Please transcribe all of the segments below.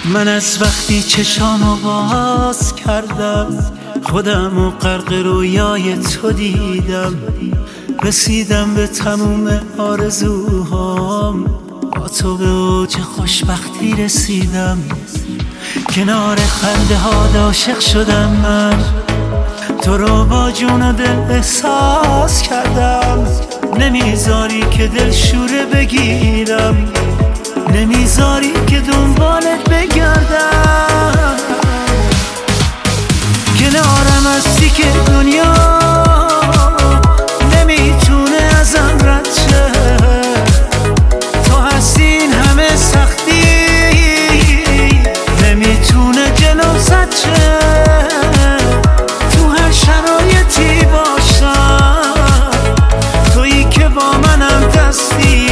من از وقتی چشامو باز کردم خودمو غرق رویای تو دیدم، رسیدم به تموم آرزوهام، با تو به اوج خوشبختی رسیدم. کنار خنده ها عاشق شدم من، تو رو با جون و دل احساس کردم. نمیذاری که دل شوره بگیرم، نمیذاری که دنبالت بگردم. کنارم هستی که دنیا نمیتونه ازم رد شه، تو هستی این همه سختی نمیتونه جلوم زد شه. تو هر شرایطی باشم تویی که با منم دستی،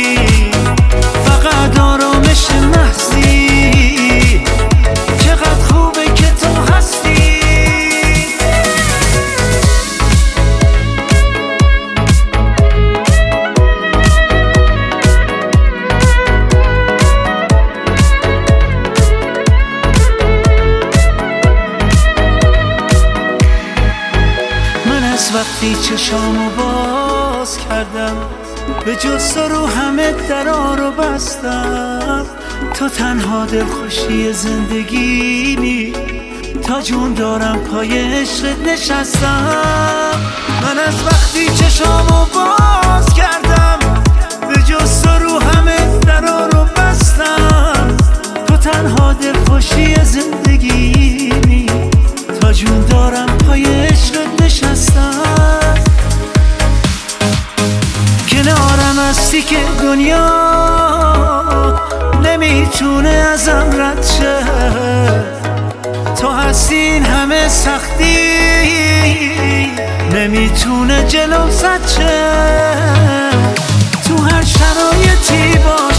فقط آرامش محضی. چقدر خوبه که تو هستی. من از وقتی چشامو باز کردم به جز تو رو همه درا رو بستم. تو تنها دلخوشی زندگیمی، تا جون دارم پای عشقت نشستم. من از وقتی چشامو باز کردم به جز تو رو همه درا رو بستم. تو تنها دلخوشی زندگیمی، تا جون دارم پای عشقت نشستم. کنارم هستی که دنیا نمیتونه ازم رد شه، تو هستی این همه سختی نمیتونه جلوم زد شه. تو هر شرایطی